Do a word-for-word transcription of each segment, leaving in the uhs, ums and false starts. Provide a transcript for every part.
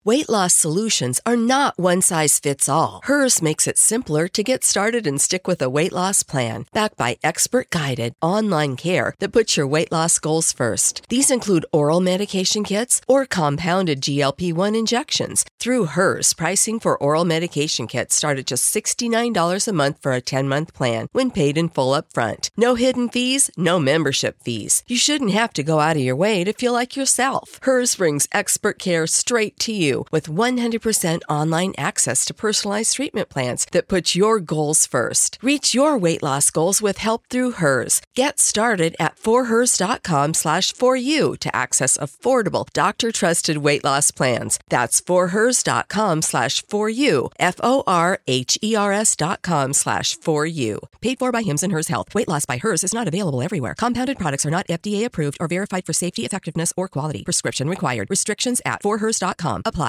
Weight loss solutions are not one size fits all. Hers makes it simpler to get started and stick with a weight loss plan, backed by expert-guided online care that puts your weight loss goals first. These include oral medication kits or compounded G L P one injections. Through Hers, pricing for oral medication kits start at just sixty-nine dollars a month for a ten-month plan when paid in full upfront. No hidden fees, no membership fees. You shouldn't have to go out of your way to feel like yourself. Hers brings expert care straight to you with one hundred percent online access to personalized treatment plans that put your goals first. Reach your weight loss goals with help through Hers. Get started at forhers.com slash for you to access affordable, doctor-trusted weight loss plans. That's forhers.com slash for you, F O R H E R S dot com slash for you. Paid for by Hims and Hers Health. Weight loss by Hers is not available everywhere. Compounded products are not F D A approved or verified for safety, effectiveness, or quality. Prescription required. Restrictions at for hers dot com. Apply.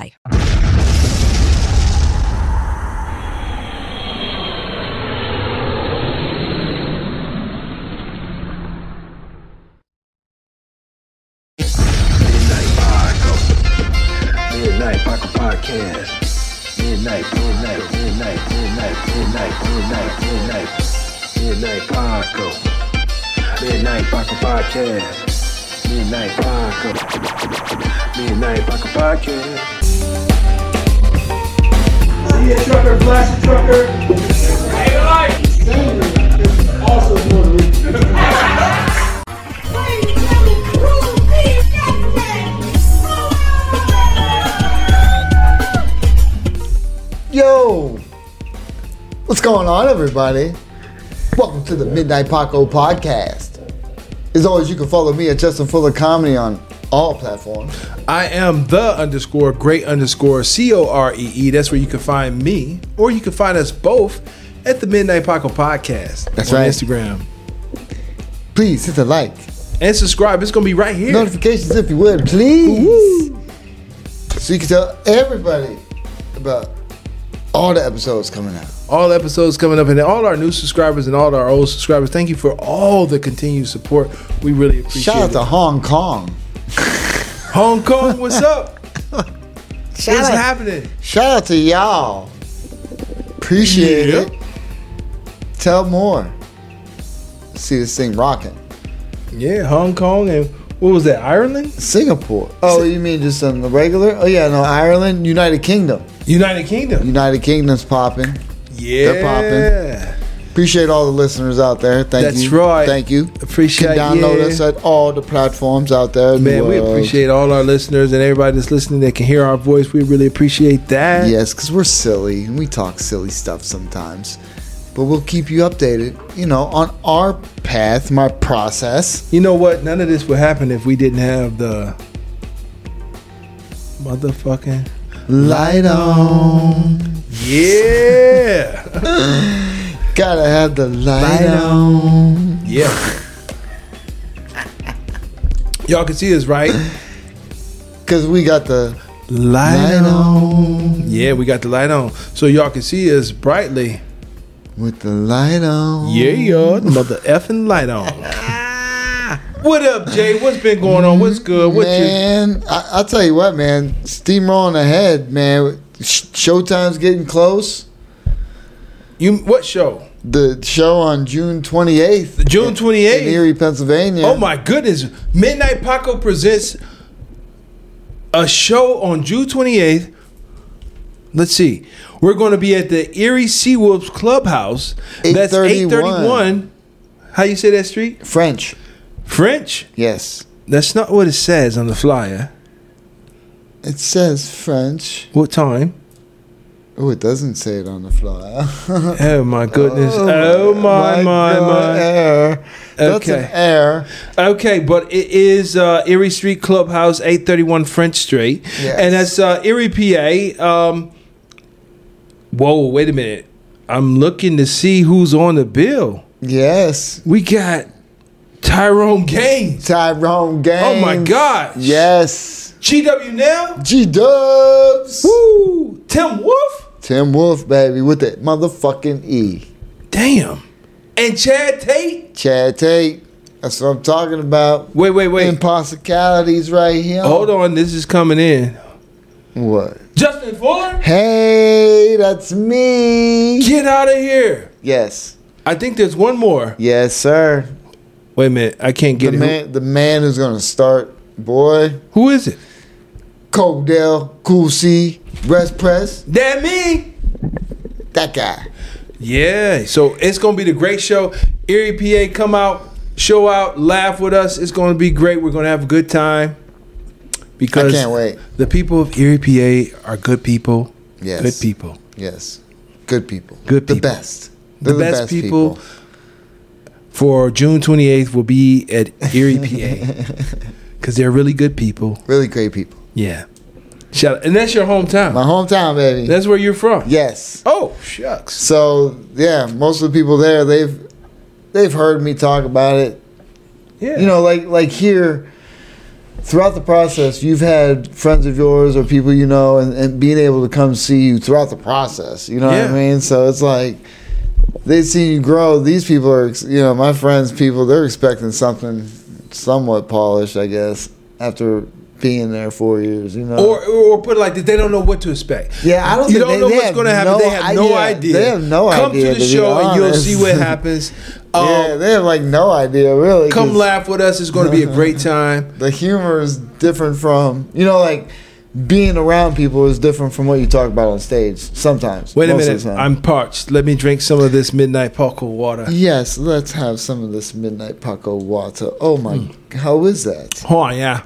Midnight Paco Podcast. Midnight, midnight, midnight, midnight, midnight, midnight, midnight, midnight Paco. Midnight Paco Podcast. Midnight Paco. Midnight Paco Podcast. See a trucker, flash a trucker. Hey, light. Sandra is also motivated. Yo, what's going on, everybody? Welcome to the Midnight Paco Podcast. As always, you can follow me at Justin Fuller Comedy on all platforms. I am the underscore great underscore C O R E E. That's where you can find me, or you can find us both at the Midnight Paco Podcast. That's on right. Instagram. Please hit the like and subscribe. It's gonna be right here. Notifications, if you would, please. Woo. So you can tell everybody about all the episodes coming out. All episodes coming up, and all our new subscribers and all our old subscribers. Thank you for all the continued support. We really appreciate Shout out it. to Hong Kong. Hong Kong, what's up? What's out, happening? Shout out to y'all. Appreciate Yeah. it. Tell more. See this thing rocking. Yeah, Hong Kong, and what was that, Ireland? Singapore. Oh, you mean just on the regular? Oh yeah, no, Ireland, United Kingdom. United Kingdom. United Kingdom's popping. Yeah. They're popping. Appreciate all the listeners out there. Thank That's you. right. Thank you. Appreciate you. Can download yeah. us at all the platforms out there. in Man, the we world. appreciate all our listeners and everybody that's listening that can hear our voice. We really appreciate that. Yes, because we're silly and we talk silly stuff sometimes. But we'll keep you updated, you know, on our path, my process. You know what? None of this would happen if we didn't have the motherfucking Light on. Yeah. Gotta have the light, Light on. Yeah. Y'all can see us, right? Because we got the Light, light on. Yeah, we got the light on. So y'all can see us brightly. With the light on. Yeah, y'all. The mother effing light on. What up, Jay? What's been going on? What's good? What you? Man, I, I'll tell you what, man. Steamrolling ahead, man. Sh- Showtime's getting close. You what show? The show on June twenty-eighth. June twenty-eighth? In Erie, Pennsylvania. Oh my goodness. Midnight Paco presents a show on June twenty-eighth. Let's see. We're going to be at the Erie Seawolves Clubhouse. That's eight thirty-one. How you say that street? French. French? Yes. That's not what it says on the flyer. It says French. What time? Oh, it doesn't say it on the flyer. Oh my goodness. Oh, my, my, God, my. Air. That's Okay. an air. Okay, but it is uh, Erie Street Clubhouse, eight thirty-one French Street. Yes. And that's uh, Erie, P A. Um, whoa, wait a minute. I'm looking to see who's on the bill. Yes. We got Tyrone Gaines. Tyrone Gaines. Oh, my gosh. Yes. G W Now. G-Dubs. Woo. Tim Wolf. Tim Wolf, baby, with the motherfucking E. Damn. And Chad Tate. Chad Tate. That's what I'm talking about. Wait, wait, wait. Impossibilities right here. Hold on. This is coming in. What? Justin Fuller? Hey, that's me. Get out of here. Yes. I think there's one more. Yes, sir. Wait a minute. I can't get The it. man, the man who's gonna start, boy. Who, who is it? Codell, Cool C, Rest Press. That me. That guy. Yeah. So it's going to be the great show. Erie, P A, come out, show out, laugh with us. It's going to be great. We're going to have a good time. Because I can't wait. The people of Erie, P A are good people. Yes. Good people. Yes. Good people. Good people. The best. The They're best, people, for June twenty-eighth will be at Erie, P A. Because they're really good people. Really great people. Yeah. Shout out. And that's your hometown. My hometown, baby. That's where you're from. Yes. Oh, shucks. So yeah, most of the people there, they've they've heard me talk about it. Yeah. You know, like like here, throughout the process, you've had friends of yours or people you know, and, and being able to come see you throughout the process. You know Yeah. what I mean? So it's like they've seen you grow. These people are, you know, my friends, people, they're expecting something somewhat polished, I guess, after being there four years. You know, Or, or put it like this, they don't know what to expect. yeah, I don't. You think don't they, know they what's have going to happen. no they have no idea. They have no Come idea. to the be show and you'll honest. see what happens. Um, Yeah, they have like no idea, really. come 'cause laugh with us. It's going to be a great time. The humor is different from, you know, like being around people is different from what you talk about on stage sometimes. Wait a most of minute. the time. I'm parched. Let me drink some of this Midnight Paco water. Yes, let's have some of this Midnight Paco water. Oh my, Hmm. how is that? Oh, yeah.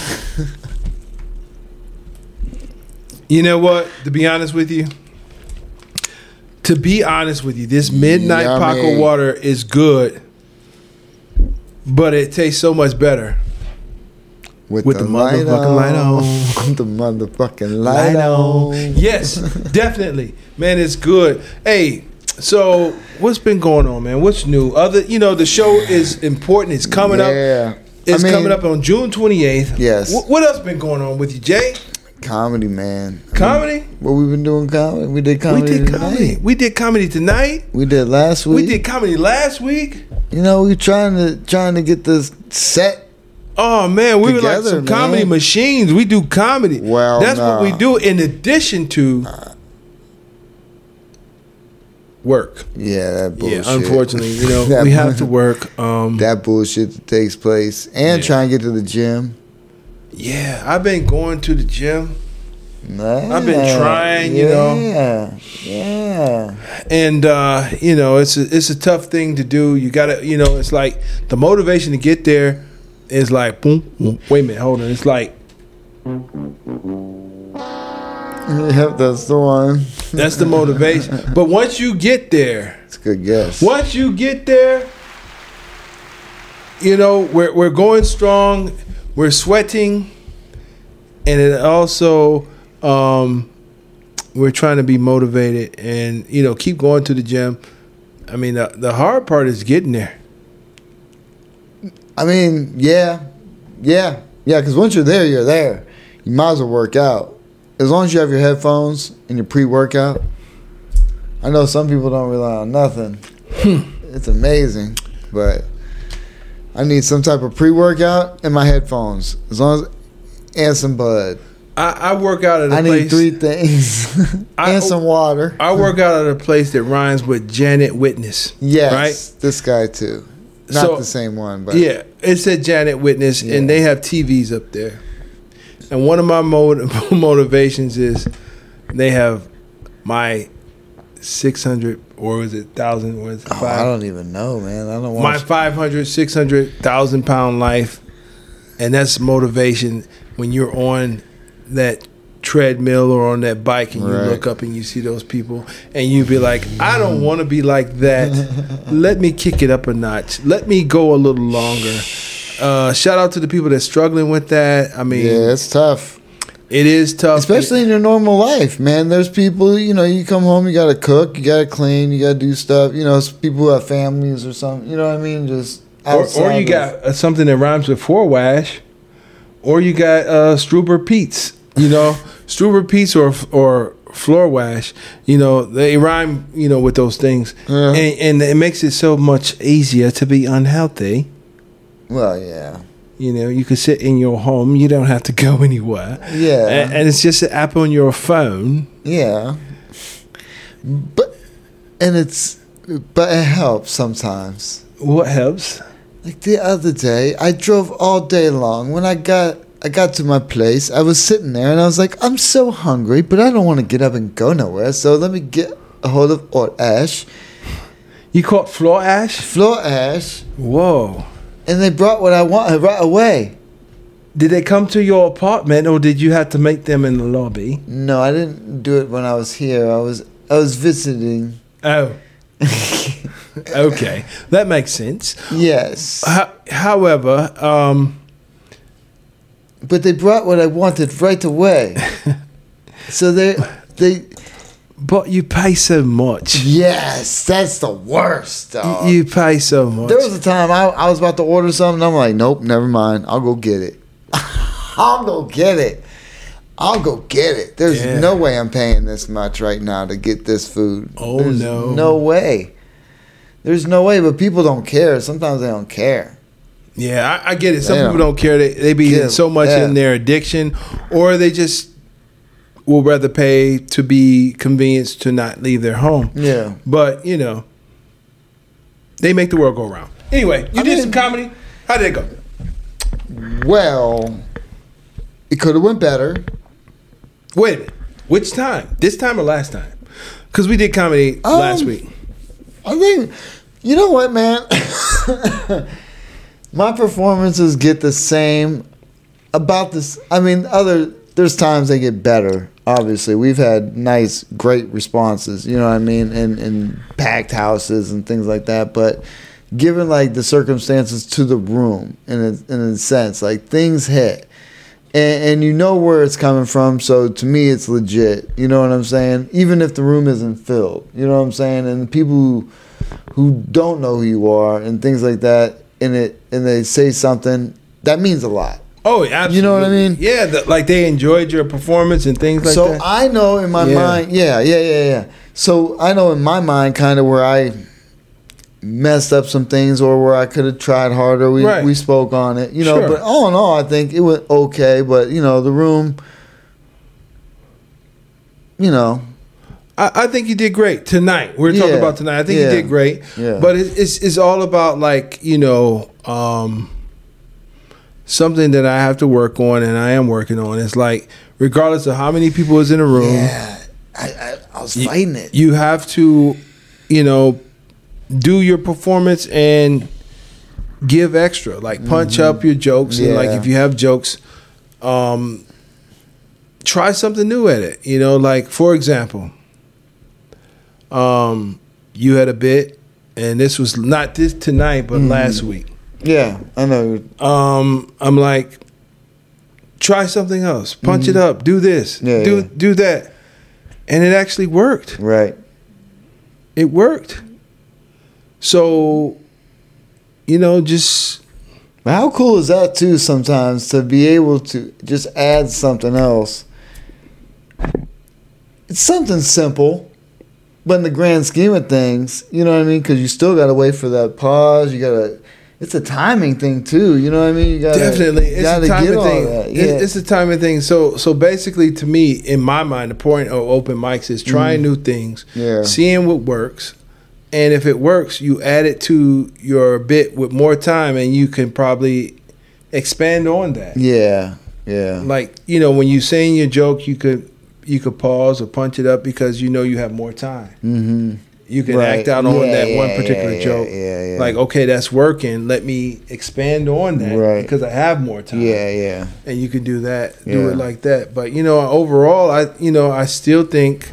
You know what? To be honest with you, to be honest with you, this Midnight Yummy. Paco water is good, but it tastes so much better. With the motherfucking light on. With the motherfucking light on. Yes, definitely, man. It's good. Hey, so what's been going on, man? What's new? Other, you know, the show is important. It's coming up. Yeah. It's I mean, coming up on June twenty-eighth. Yes. Wh- what else been going on with you, Jay? Comedy, man. Comedy? What we've been doing comedy? We did comedy we did tonight. comedy. We did comedy tonight. We did last week. We did comedy last week. You know, we trying to trying to get this set. Oh man, we were like Together, some man. comedy machines. We do comedy. Well, that's what we nah. do in addition to work. Yeah, that bullshit. Yeah, unfortunately, you know, That we have bu- to work. Um, That bullshit that takes place, and Yeah. trying to get to the gym. yeah, I've been going to the gym, Nah, I've been trying, you yeah, know. Yeah, yeah. and uh, you know, it's a, it's a tough thing to do. You gotta, you know, it's like the motivation to get there is like, boom, boom. Wait a minute, hold on. It's like Yep, that's the one. that's the motivation. But once you get there, It's a good guess. once you get there, you know, we're we're going strong, we're sweating, and it also um, we're trying to be motivated and you know keep going to the gym. I mean, the, the hard part is getting there. I mean, yeah, yeah, yeah. Because once you're there, you're there. You might as well work out. As long as you have your headphones and your pre-workout. I know some people don't rely on nothing. It's amazing, but I need some type of pre-workout and my headphones. As long as and some bud. I, I work out at a I place. need three things I- and some water. I work out at a place that rhymes with Janet Witness. Yes, Right? this guy too. Not So- the same one, but Yeah, it said Janet Witness, Yeah. and they have T Vs up there. And one of my mot- motivations is they have my six hundred, or was it one thousand? Was it oh, I five? don't even know, man. I don't want My five hundred, six hundred thousand pound life. And that's motivation when you're on that treadmill or on that bike and you Right. look up and you see those people and you be like, I don't want to be like that. Let me kick it up a notch. Let me go a little longer. Uh, shout out to the people that's struggling with that. I mean, Yeah, it's tough. it is tough. Especially in your normal life, man. There's people, you know, you come home, you got to cook, you got to clean, you got to do stuff. You know, it's people who have families or something. You know what I mean? Just or, outside or you of- got uh, something that rhymes with four wash, or you got uh, Struber Pete's. You know, Struber Pete's or or floor wash. You know, they rhyme. You know, with those things, Yeah. and, and it makes it so much easier to be unhealthy. Well, yeah. You You know, you can sit in your home. You don't have to go anywhere. Yeah. And, and it's just an app on your phone. Yeah. But and it's but it helps sometimes. What helps? Like the other day, I drove all day long. When I got I got to my place, I was sitting there and I was like, I'm so hungry, but I don't want to get up and go nowhere. So let me get a hold of Ort Ash, You caught floor ash? Floor Ash, Whoa. and they brought what I wanted right away. Did they come to your apartment or did you have to make them in the lobby? No, I didn't do it when I was here. I was I was visiting. Oh. Okay. That makes sense. Yes. Ho- However, um, But they brought what I wanted right away. So they they but you pay so much. yes, that's the worst. Dog. You pay so much. There was a time I, I was about to order something. I'm like, nope, never mind. I'll go get it. I'll go get it. I'll go get it. There's Yeah. no way I'm paying this much right now to get this food. Oh, There's no. no way. There's no way. But people don't care. Sometimes they don't care. Yeah, I, I get it. Some They people don't don't care. They they be give- so much yeah. in their addiction, or they just will rather pay to be convenienced to not leave their home. Yeah. But you know, they make the world go round. Anyway, you I did mean- some comedy. How did it go? Well, it could have went better. Wait a minute. Which time? This time or last time? Because we did comedy Um, last week. I think, you know what, man? My performances get the same about this. I mean, other there's times they get better. Obviously, we've had nice, great responses. You know what I mean, and and packed houses and things like that. But given like the circumstances to the room, in a, in a sense, like things hit. And, and you know where it's coming from, so to me it's legit. You know what I'm saying? Even if the room isn't filled, you know what I'm saying? And people who, who don't know who you are and things like that, and it and they say something that means a lot. Oh, absolutely. You know what I mean? Yeah, the, like they enjoyed your performance and things like so that. I know in my Yeah. mind, yeah, yeah, yeah, yeah. So I know in my mind, kind of where I messed up some things, or where I could have tried harder. We Right. we spoke on it, you know. Sure. But all in all, I think it went okay. But you know, the room, you know, I, I think you did great tonight. We're talking Yeah. about tonight. I think Yeah. you did great. Yeah. But it, it's it's all about like you know um, something that I have to work on, and I am working on. It's like regardless of how many people is in a room, yeah, I I, I was you, fighting it. you have to, you know, do your performance and give extra. Like punch up your jokes, and like Yeah. if you have jokes, um, try something new at it. You know, like for example, um, you had a bit, and this was not this tonight, but last week. Yeah, I know. Um, I'm like, try something else. Punch it up. Do this. Yeah, do yeah. do that, and it actually worked. Right. It worked. So, you know, just But how cool is that too? Sometimes to be able to just add something else. It's something simple, but in the grand scheme of things, you know what I mean? Because you still got to wait for that pause. You got to. It's a timing thing too. You know what I mean? You got definitely it's gotta a timing get all thing. that. It- Yeah. It's a timing thing. So, so basically, to me, in my mind, the point of open mics is trying new things, Yeah. seeing what works, and if it works, you add it to your bit with more time, and you can probably expand on that. yeah. Yeah. Like you know, when you saying your joke, you could you could pause or punch it up because you know you have more time. Mm-hmm. You can Right. act out on Yeah, that yeah, one yeah, particular yeah, joke. yeah, yeah. Like, okay, that's working. Let me expand on that Right. because I have more time. Yeah. Yeah. And you can do that, do Yeah. it like that. But you know, overall, I you know, I still think,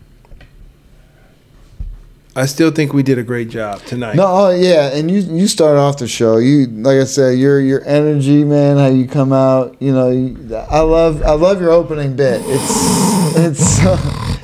I still think we did a great job tonight. No, oh yeah, and you you start off the show. You like I said, your your energy, man. How you come out, you know. You, I love I love your opening bit. It's it's so,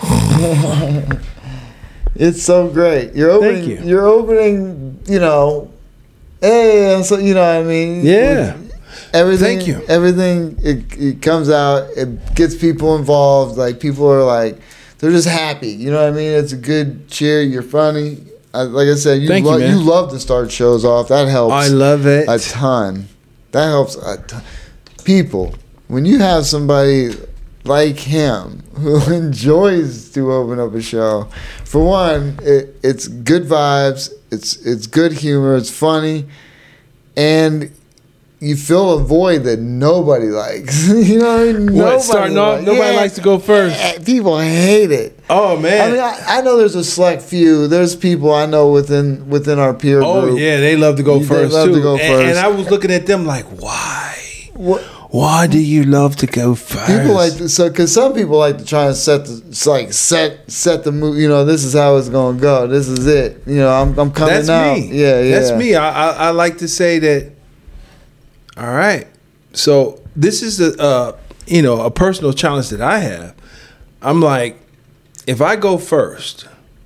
it's so great. Your opening, Thank you. Your opening, you know. Hey, and so you know what I mean. Yeah. Everything. Thank you. Everything. It, it comes out. It gets people involved. Like people are like. They're just happy, you know what I mean? It's a good cheer. You're funny. I, like I said, you Thank you, lo- man. you love to start shows off. That helps I love it. a ton. That helps a ton. People, when you have somebody like him who enjoys to open up a show, for one, it, it's good vibes, it's it's good humor, it's funny, and you fill a void that nobody likes. You know what I mean? What, Nobody starting off, likes- nobody yeah. likes to go first. Eh, People hate it. Oh, man. I mean, I, I know there's a select few. There's people I know within within our peer Oh group. yeah, they love to go They first love too. to go And- first. And, I was looking at them like, why? What, Why do you love to go first? people like to, so because some people like to try and set the it's like set set the move. You know, this is how it's gonna go. This is it. You know, I'm I'm coming That's out. me. Yeah, yeah. That's me. I, I I like to say that. All right, so this is a uh, you know a personal challenge that I have. I'm like, if I go first,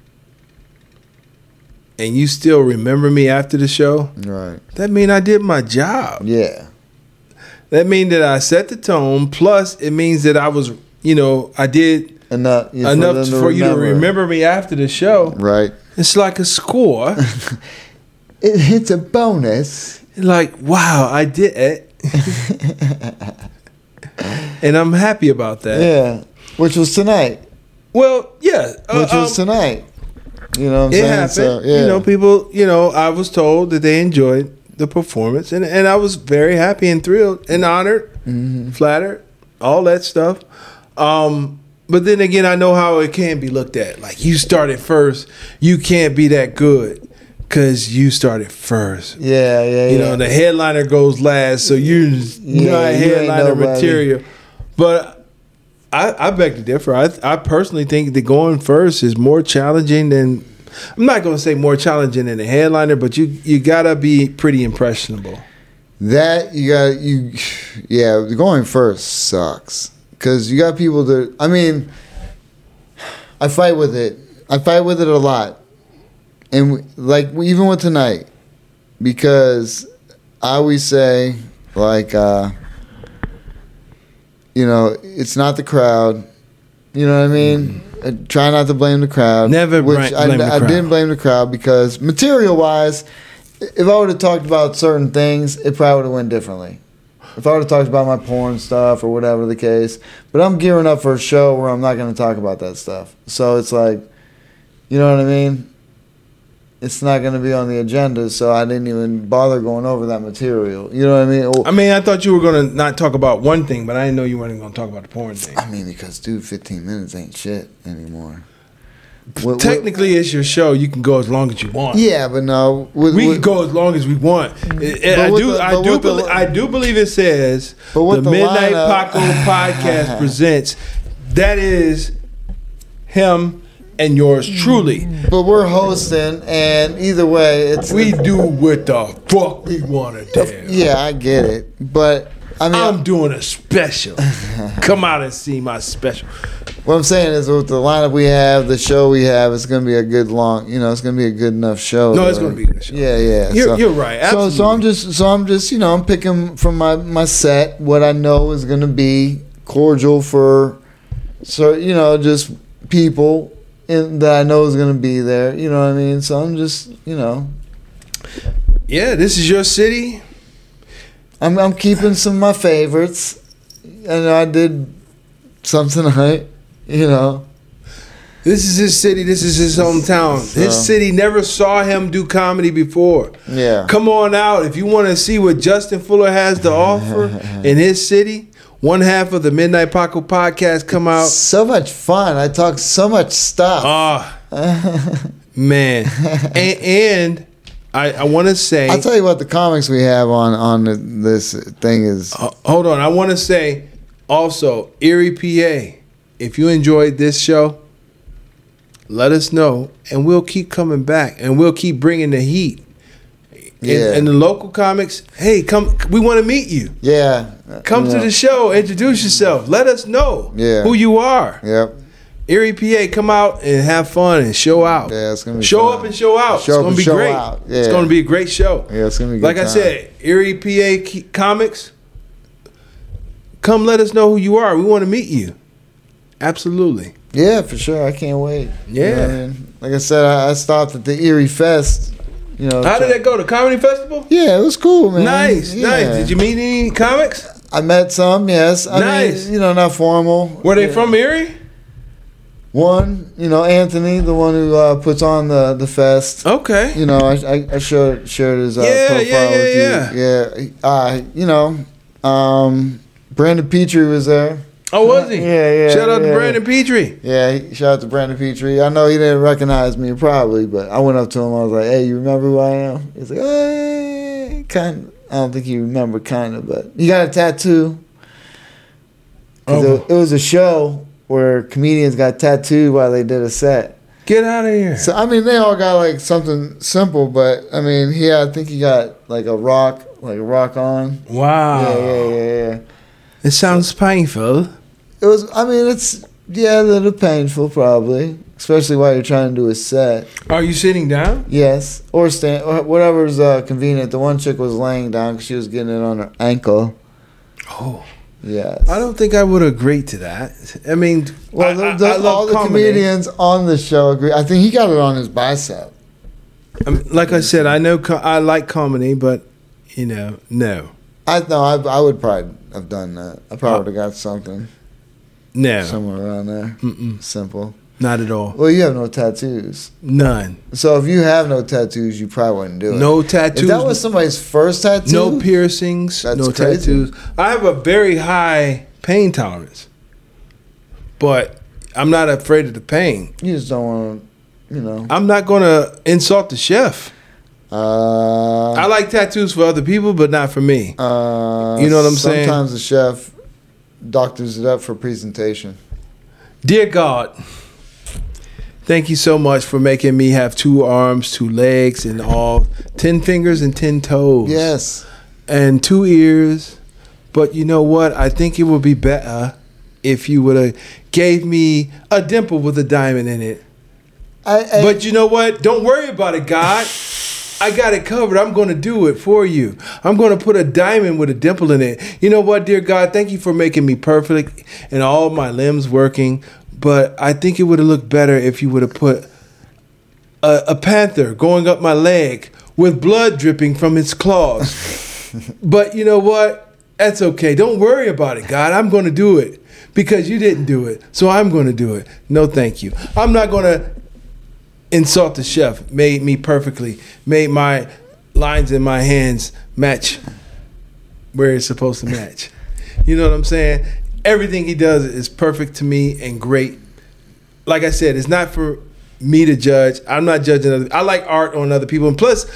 and you still remember me after the show, Right. that mean I did my job. Yeah. That means that I set the tone. Plus, it means that I was, you know, I did Enough. yeah, enough them to for you to remember me after the show. Right. It's like a score. It, it's a bonus. Like, wow, I did it. And I'm happy about that. Yeah. Which was tonight. Well, yeah. uh, Which was um, tonight. You know what I'm it saying? happened. So, yeah. You know, people, you know, I was told that they enjoyed the performance, and, and I was very happy and thrilled and honored, Mm-hmm. flattered, all that stuff. Um, but then again, I know how it can be looked at. Like, you started first, you can't be that good because you started first. Yeah, yeah, You yeah. know, the headliner goes last, so you're Yeah, not you ain't headliner nobody. material. But I, I beg to differ. I, I personally think that going first is more challenging than. I'm not going to say more challenging than a headliner, but you you gotta be pretty impressionable. That you got you, yeah. Going first sucks because you got people that. I mean, I fight with it. I fight with it a lot, and we- like even with tonight, because I always say like, uh, you know, it's not the crowd. You know what I mean? I try not to blame the crowd. Never which bra- I, blame the I crowd. didn't blame the crowd because material wise, if I would have talked about certain things, it probably would have went differently. If I would have talked about my porn stuff or whatever the case, but I'm gearing up for a show where I'm not going to talk about that stuff. So it's like, you know what I mean? It's not going to be on the agenda, so I didn't even bother going over that material. You know what I mean? Or- I mean, I thought you were going to not talk about one thing, but I didn't know you weren't going to talk about the porn thing. I mean, because dude, fifteen minutes ain't shit anymore. What- Technically, it's your show. You can go as long as you want. what- yeah, but no, with, We with- can go as long as we want. And I with do, the- I but do, with the- belie- I do believe it says But the with the Midnight lineup- Paco podcast presents. That is him and yours truly. but we're hosting, and either way, it's We do what the fuck we want to do. yeah, I get it, but I mean, I'm doing a special. Come out and see my special. what I'm saying is with the lineup we have, the show we have, it's gonna be a good long, you know, it's gonna be a good enough show. No, it's though. gonna be a good show. Yeah, yeah. You're- you're right, So, so I'm absolutely. just, so I'm just, you know, I'm picking from my my set what I know is gonna be cordial for, so you know, just people in, that I know is gonna be there. You know what I mean? So I'm just, you know, Yeah, this is your city. I'm I'm keeping some of my favorites, and I did some tonight. You know. This is his city. This is his hometown. His So- city never saw him do comedy before. Yeah. Come on out if you want to see what Justin Fuller has to offer in his city. One half of the Midnight Paco podcast come out. So much fun. I talk so much stuff. Ah, man, and, and I, I want to say. I'll tell you what the comics we have on on the, this thing is. Uh, hold on. I want to say also, Erie, P A, if you enjoyed this show, let us know, and we'll keep coming back, and we'll keep bringing the heat. And, Yeah. and the local comics, hey, come. We want to meet you. Yeah. Come you to know. the show. Introduce yourself. Let us know Yeah. who you are. Yep. Erie, P A, come out and have fun and show out. Yeah, it's gonna be show fun. up and show out. Show it's up gonna and be show great. out. It's Yeah. gonna be a great show. Yeah, it's gonna be a good Like I time. said, Erie, P A K- comics, come let us know who you are. We want to meet you. Absolutely. Yeah, for sure. I can't wait. You know Yeah. what I mean? Like I said, I, I stopped at the Erie Fest You know, How try- did that go? The comedy festival? Yeah, it was cool, man. Nice, Yeah. nice. Did you meet any comics? I met some, yes. I Nice. mean, you know, not formal. Were they Yeah. from Erie? One, you know, Anthony, the one who uh, puts on the, the fest. Okay. You know, I I, I shared shared his uh, Yeah, profile yeah, yeah, with you. Yeah, uh, you know, um, Brandon Petrie was there. Oh, was he? Yeah, yeah. Shout out yeah. to Brandon Petrie. Yeah, he- shout out to Brandon Petrie. I know he didn't recognize me probably, but I went up to him. I was like, "Hey, you remember who I am?" He's like, "Hey, kind." I don't think he remembered, kind of, but he got a tattoo. 'Cause Oh. it, it was a show where comedians got tattooed while they did a set. Get out of here. So I mean, they all got like something simple, but I mean, he had, I think he got like a rock, like a rock on. Wow. Yeah, yeah, yeah, yeah. It sounds painful. It was. I mean, it's yeah, a little painful probably, especially while you're trying to do a set. Are you sitting down? Yes, or stand, or whatever's uh, convenient. The one chick was laying down because she was getting it on her ankle. Oh. Yes. I don't think I would agree to that. I mean, Well, I, the, I, the, I love all the comedy. comedians on the show agree. I think he got it on his bicep. I mean, like I said, I know co- I like comedy, but you know, no, I know. I, I would probably have done that. I probably would have got something no, somewhere around there. Mm-mm. Simple. not at all. Well, you have no tattoos, None. so if you have no tattoos, you probably wouldn't do it. No tattoos. If that was somebody's first tattoo, no piercings. That's no crazy. tattoos. I have a very high pain tolerance, but I'm not afraid of the pain. you just don't want to, you know. I'm not going to insult the chef. Uh, I like tattoos for other people, but not for me. uh, You know what I'm saying? Sometimes the chef doctors it up for presentation. Dear God, thank you so much for making me have two arms, two legs, and all ten fingers and ten toes. Yes. And two ears. But you know what? I think it would be better if you would have gave me a dimple with a diamond in it. I, I, But you know what? Don't worry about it, God. I got it covered. I'm going to do it for you. I'm going to put a diamond with a dimple in it. You know what, dear God? Thank you for making me perfect and all my limbs working. But I think it would have looked better if you would have put a, a panther going up my leg with blood dripping from its claws. But you know what? That's okay. Don't worry about it, God. I'm going to do it because you didn't do it. So I'm going to do it. No, thank you. I'm not going to insult the chef. Made me perfectly. Made my lines in my hands match where it's supposed to match. You know what I'm saying? Everything he does is perfect to me and great. Like I said, it's not for me to judge. I'm not judging other. I like art on other people, and plus,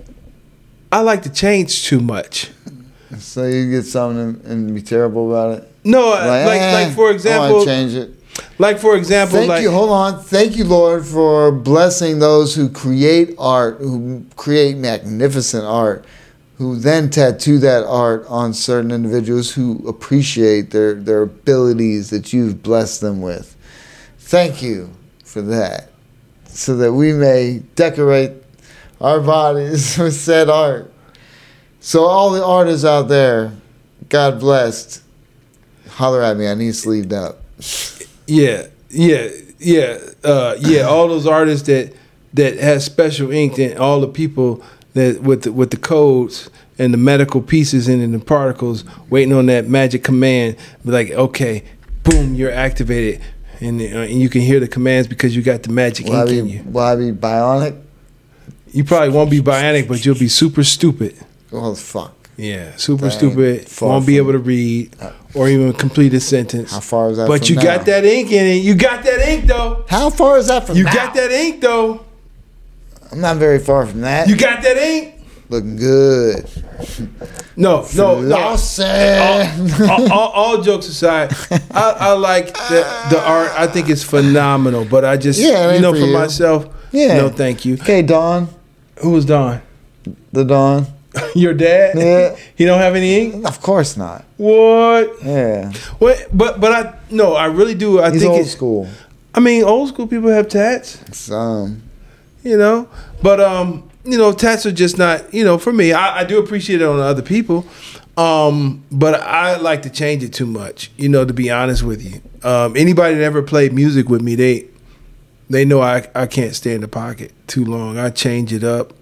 I like to change too much. so you get something and be terrible about it. No, like like, eh, for I example, want to change it. like for example, Thank like you. Hold on. Thank you, Lord, for blessing those who create art, who create magnificent art, who then tattoo that art on certain individuals who appreciate their, their abilities that you've blessed them with. Thank you for that, so that we may decorate our bodies with said art. So all the artists out there, God blessed. Holler at me. I need sleeved up. Yeah, yeah, yeah, uh, yeah. All those artists that that has special ink, and all the people that with the, with the codes and the medical pieces in it and the particles, waiting on that magic command. Be like, okay, boom, you're activated, and, uh, and you can hear the commands because you got the magic Will I ink be, in you. will I be bionic? You probably won't be bionic, but you'll be super stupid. Oh, fuck. Yeah, super Dang, stupid. far Won't be from- able to read or even complete a sentence. How far is that But from you now? got that ink in it. You got that ink though. How far is that from You now? got that ink though. I'm not very far from that. You got that ink. Looking good. No, no, no. Lawson. all, all, all jokes aside, I, I like the, the art. I think it's phenomenal. But I just, Yeah, it you ain't know, for for you. myself, Yeah. no, thank you. Okay, Don. Who was Don? The Don. Your dad? Yeah. He don't have any ink. Of course not. What? Yeah. What? But but I no, I really do. I He's think old it's, school. I mean, old school people have tats. Some. You know, but um, you know, tats are just not. You know, for me, I, I do appreciate it on other people. Um, but I like to change it too much. You know, to be honest with you, um, anybody that ever played music with me, they they know I I can't stay in the pocket too long. I change it up.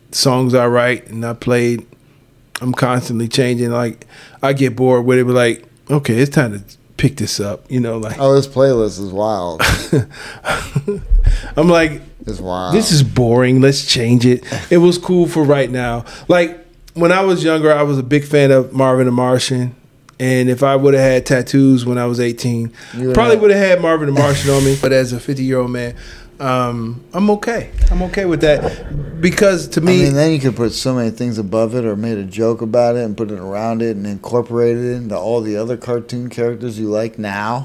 songs I write and I played. I'm constantly changing. Like I get bored with it, but like, okay, it's time to pick this up. You know, like Oh, this playlist is wild. I'm like, It's wild. this is boring. Let's change it. It was cool for right now. Like when I was younger, I was a big fan of Marvin the Martian. And if I would have had tattoos when I was eighteen, You probably have- would have had Marvin the Martian on me. But as a fifty-year-old man, um, I'm okay. I'm okay with that because to I me, mean, then you could put so many things above it or made a joke about it and put it around it and incorporated it into all the other cartoon characters you like now.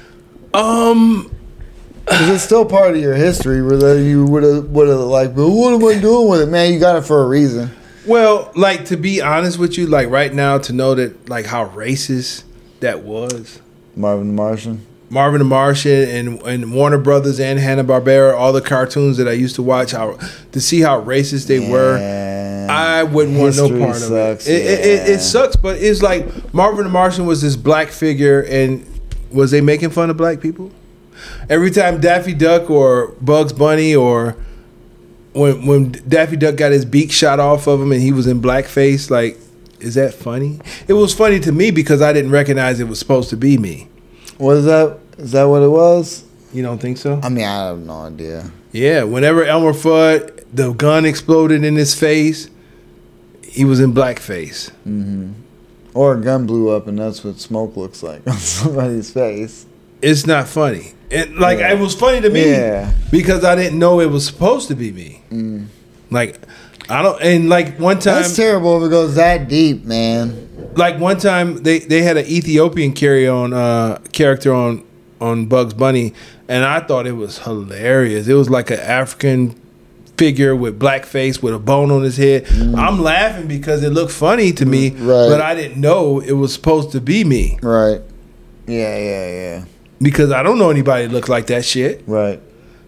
um, Because it's still part of your history where you would have would have like, but what am I doing with it, man? You got it for a reason. well, like to be honest with you, like right now, to know that like how racist that was. Marvin the Martian. Marvin the Martian and, and Warner Brothers and Hanna-Barbera, all the cartoons that I used to watch, how to see how racist they were, Yeah. I wouldn't want no History part sucks, of it. It, it, it. yeah. it sucks, but it's like Marvin the Martian was this black figure, and was they making fun of black people? Every time Daffy Duck or Bugs Bunny or when when Daffy Duck got his beak shot off of him and he was in blackface, like, is that funny? It was funny to me because I didn't recognize it was supposed to be me. Was that is that what it was? You don't think so? I mean, I have no idea. Yeah, whenever Elmer Fudd, the gun exploded in his face, he was in blackface. Or a gun blew up and that's what smoke looks like on somebody's face. It's not funny. It, like, Yeah. it was funny to me Yeah. because I didn't know it was supposed to be me. Like, I don't, and like one time, That's terrible if it goes that deep, man. like one time they, they had an Ethiopian carry on uh, character on, on Bugs Bunny, and I thought it was hilarious. It was like an African figure with blackface with a bone on his head. I'm laughing because it looked funny to me, Right. but I didn't know it was supposed to be me Right. Yeah, yeah, yeah. because I don't know anybody that looks like that shit. Right.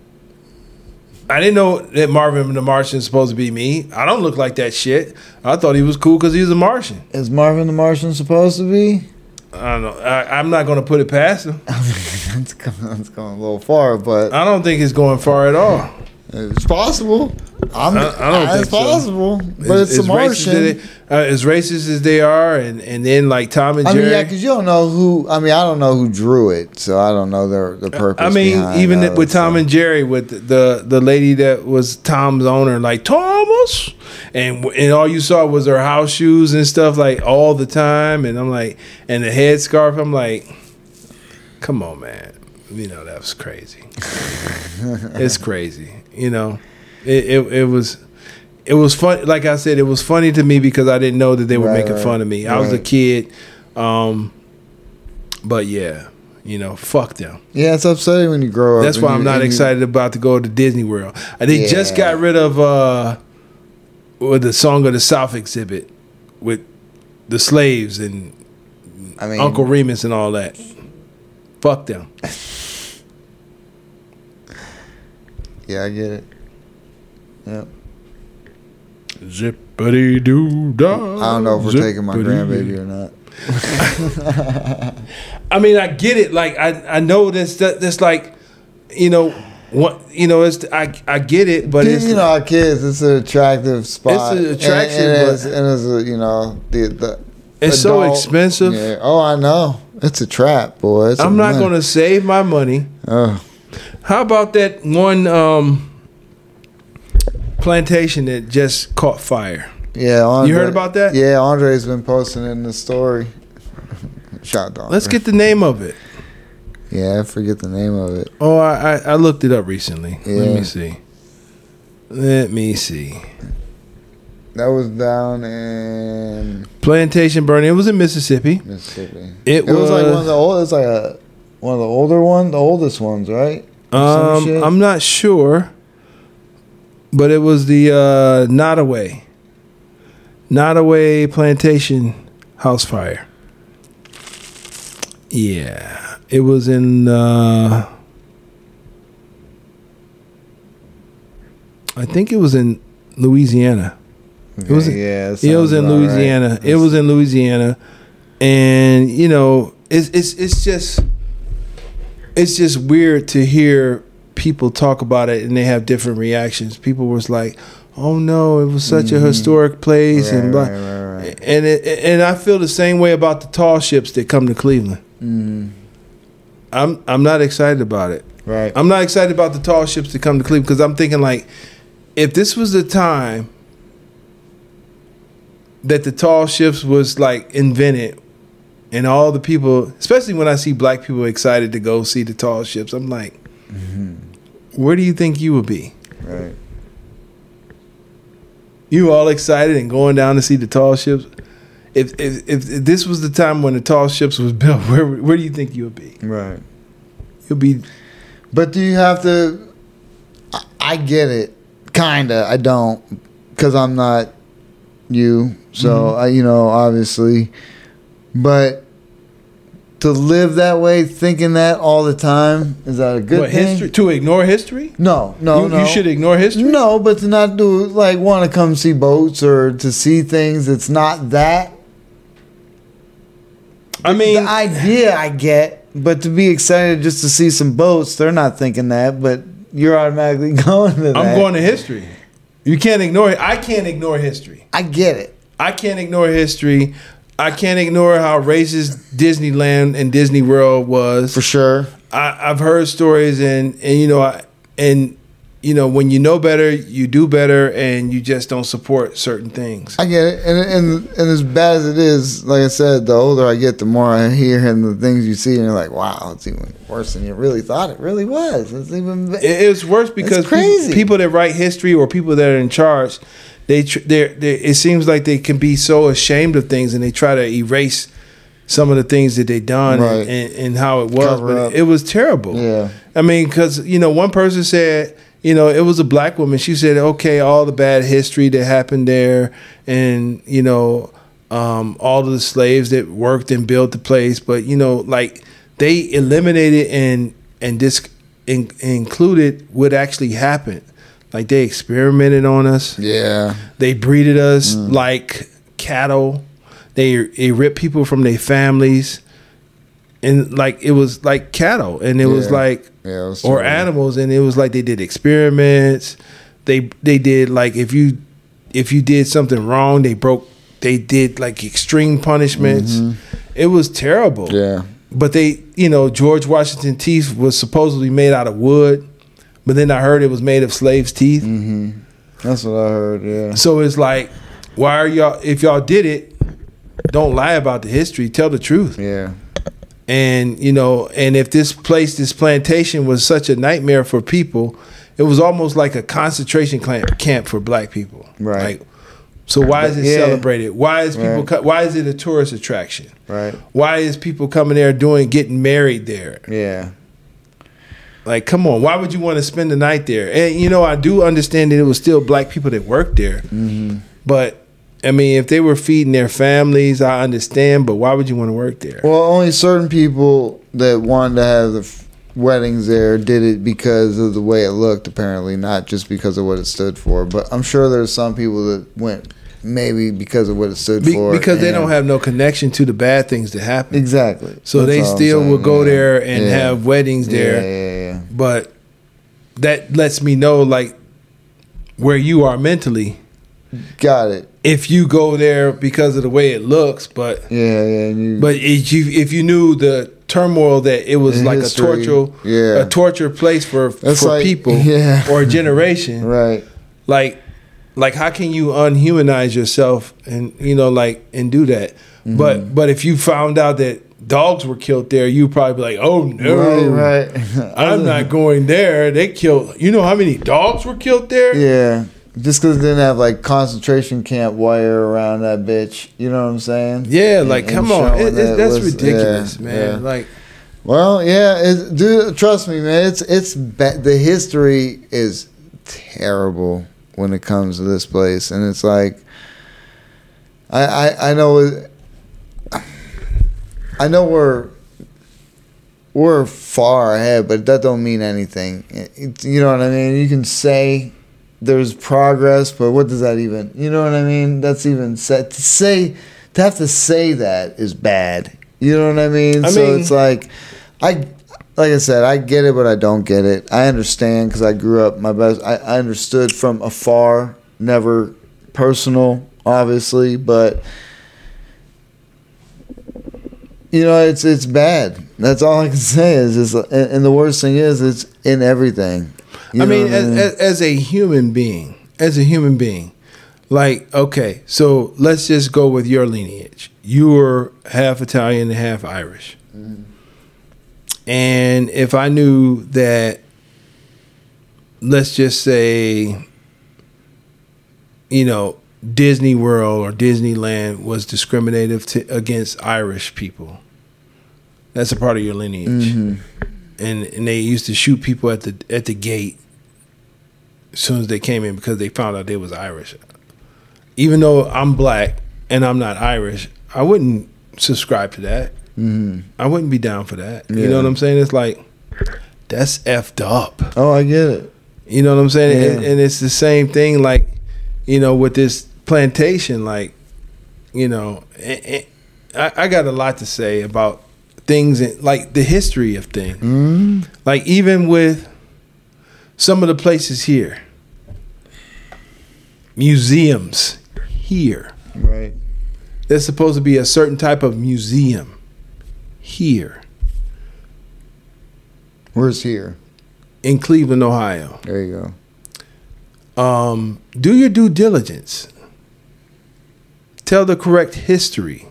I didn't know that Marvin the Martian is supposed to be me. I don't look like that shit. I thought he was cool because he was a Martian. Is Marvin the Martian supposed to be? I don't know. I, I'm not going to put it past him. that's, going, that's going a little far, but I don't think it's going far at all. it's possible. I'm, I- I don't it's think so. possible, but As- it's a as racist Martian. as they- uh, as racist as they are, and, and then like Tom and I Jerry. mean, yeah, because you don't know who. I mean, I don't know who drew it, so I don't know their the purpose. I mean, behind even all with that Tom stuff. and Jerry, with the the lady that was Tom's owner, like Thomas, and and all you saw was her house shoes and stuff like all the time, and I'm like, and the headscarf. I'm like, come on, man, you know that was crazy. It's crazy, you know. It, it it was. It was fun. Like I said, it was funny to me because I didn't know that they were Right, making right, fun of me. I was a right. kid, um, but yeah, you know, fuck them. Yeah, it's upsetting when you grow up. That's and why I'm you- not and you- excited about to go to Disney World. Uh, They just Yeah. got rid of uh, with the Song of the South exhibit with the slaves and I mean, Uncle Remus and all that. Fuck them. Yeah, I get it. Yep. Zippity doo dah. I don't know if we're taking my grandbaby or not. I mean, I get it. Like I, I know that's that, that's like, you know, what you know. It's I, I get it, but it's you know, our kids, it's an attractive spot. It's an attraction, and, and, but- it's, and it's a, you know, the the. It's so adult- expensive. Yeah. Oh, I know. It's a trap, boy. It's a I'm not money. going to save my money. Oh, How about that one um, plantation that just caught fire? yeah. Andre, You heard about that? Yeah, Andre's been posting it in the story. Shout out. Let's get the name of it. Yeah, I forget the name of it. Oh, I, I, I looked it up recently. Let Yeah. me see. Let me see. That was down in Plantation burning. It was in Mississippi. Mississippi. It was, like one was- of the old. It's like a one of the older one, the oldest ones, right? Some Um, shit. I'm not sure, but it was the uh, Nottoway, Nottoway Plantation house fire. Yeah, it was in. Uh, I think it was in Louisiana. It was. Okay, yeah, It was sounds in about right. Louisiana. It was in Louisiana, and you know, it's it's it's just it's just weird to hear people talk about it and they have different reactions. People was like, oh no, it was such mm-hmm. a historic place, right, and blah. Right, right, right. and it, and I feel the same way about the tall ships that come to Cleveland. Mm-hmm. I'm I'm not excited about it. Right. I'm not excited about the tall ships that come to Cleveland because I'm thinking like, if this was the time that the tall ships was like invented, and all the people, especially when I see black people excited to go see the tall ships, I'm like, mm-hmm. where do you think you would be? Right. You all excited and going down to see the tall ships? If, if if this was the time when the tall ships was built, where where do you think you would be? Right. You'll be. But do you have to? I, I get it, kinda. I don't, because I'm not you. So mm-hmm. I, you know, obviously, but to live that way, thinking that all the time, is that a good what, thing? History, to ignore history? No, no, you, no. You should ignore history? No, but to not do, like, want to come see boats or to see things, it's not that. I mean, the idea I get, but to be excited just to see some boats, they're not thinking that, but you're automatically going to that. I'm going to history. You can't ignore it. I can't ignore history. I get it. I can't ignore history. I can't ignore how racist Disneyland and Disney World was. For sure. I, I've heard stories, and, and you know, I, and you know, when you know better, you do better, and you just don't support certain things. I get it, and and and as bad as it is, like I said, the older I get, the more I hear and the things you see, and you're like, wow, it's even worse than you really thought it really was. It's even it, it's worse because it's crazy. People, people that write history or people that are in charge, they they it seems like they can be so ashamed of things, and they try to erase some of the things that they done right. and, and, and how it was, Cover but up. It was terrible. Yeah, I mean, because you know, one person said. You know, it was a black woman. She said, okay, all the bad history that happened there and, you know, um, all of the slaves that worked and built the place. But, you know, like they eliminated and and dis- in- included what actually happened. Like they experimented on us. Yeah. They breeded us mm. like cattle. They, they ripped people from their families. And like it was like cattle, and it yeah. was like yeah, it was or animals, and it was like they did experiments. They they did like if you if you did something wrong, they broke. They did like extreme punishments. Mm-hmm. It was terrible. Yeah, but they, you know, George Washington's teeth was supposedly made out of wood, but then I heard it was made of slaves' teeth. Mm-hmm. That's what I heard. Yeah. So it's like, why are y'all? If y'all did it, don't lie about the history. Tell the truth. Yeah. And, you know, and if this place, this plantation was such a nightmare for people, it was almost like a concentration camp for black people. Right. Like, so why is it yeah. celebrated? Why is people? Right. Co- why is it a tourist attraction? Right. Why is people coming there doing getting married there? Yeah. Like, come on. Why would you want to spend the night there? And, you know, I do understand that it was still black people that worked there. Mm-hmm. But, I mean, if they were feeding their families, I understand, but why would you want to work there? Well, only certain people that wanted to have the f- weddings there did it because of the way it looked, apparently, not just because of what it stood for. But I'm sure there's some people that went maybe because of what it stood Be- for. Because they don't have no connection to the bad things that happen. Exactly. So That's they all I'm still saying, will go yeah. there and yeah. have weddings there. Yeah, yeah, yeah. But that lets me know, like, where you are mentally. Got it. If you go there because of the way it looks, but yeah, yeah. You, but if you if you knew the turmoil that it was like history, a torture, yeah. a torture place for That's for like, people yeah. or a generation, right? Like, like how can you unhumanize yourself and you know like and do that? Mm-hmm. But but if you found out that dogs were killed there, you'd probably be like, oh no, right, right. I'm not going there. They killed. You know how many dogs were killed there? Yeah. Just because it didn't have like concentration camp wire around that bitch, you know what I'm saying? Yeah, like and, come and on, it, it, that that's was, ridiculous, yeah, man. yeah. Like, well, yeah, it, dude, trust me, man. It's it's ba- the history is terrible when it comes to this place, and it's like, I I, I know, I know we're we're far ahead, but that don't mean anything. It, it, you know what I mean? You can say there's progress, but what does that even, you know what I mean? That's even set to say, to have to say that is bad. You know what I mean? I so mean, it's like, I, like I said, I get it, but I don't get it. I understand because I grew up, my best, I, I understood from afar never personal, obviously, but you know, it's it's bad. That's all I can say. Is just, and, and the worst thing is, it's in everything. You I know mean, what as, as, as a human being, as a human being, like, okay, so let's just go with your lineage. You were half Italian and half Irish. Mm. And if I knew that, let's just say, you know, Disney World or Disneyland was discriminative to, against Irish people, that's a part of your lineage. Mm-hmm. And and they used to shoot people at the at the gate as soon as they came in because they found out they was Irish. Even though I'm black and I'm not Irish, I wouldn't subscribe to that. Mm-hmm. I wouldn't be down for that. Yeah. You know what I'm saying? It's like, that's effed up. Oh, I get it. You know what I'm saying? Yeah. And, and it's the same thing, like, you know, with this plantation, like, you know, it, it, I, I got a lot to say about things, in, like the history of things. Mm-hmm. Like, even with some of the places here, museums here. Right. There's supposed to be a certain type of museum here. Where's here? In Cleveland, Ohio. There you go. Um, do your due diligence. Tell the correct history.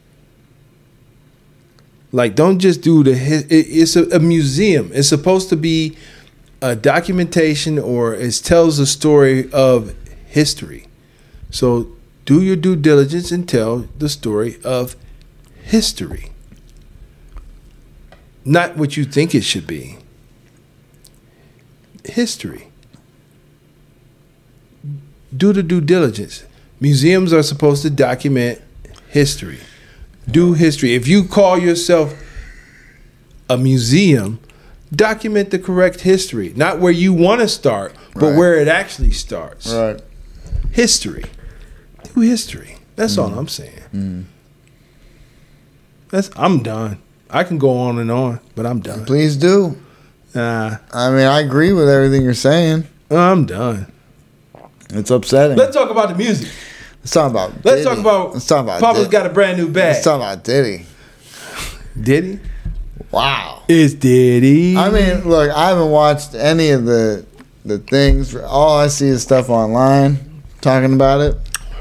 Like, don't just do the. It, it's a, a museum. It's supposed to be a documentation, or it tells a story of history. So do your due diligence and tell the story of history. Not what you think it should be. History. Do the due diligence. Museums are supposed to document history. Do history. If you call yourself a museum, document the correct history. Not where you want to start, but right. where it actually starts. Right. History. Do history. That's mm. all I'm saying. Mm. That's I'm done. I can go on and on, but I'm done. Please do. Uh, I mean, I agree with everything you're saying. I'm done. It's upsetting. Let's talk about the music. Let's talk about Let's Diddy. talk about Let's talk about Papa's Diddy. got a brand new bag. Let's talk about Diddy. Diddy? Wow. It's Diddy. I mean, look, I haven't watched any of the the things. All I see is stuff online talking about it.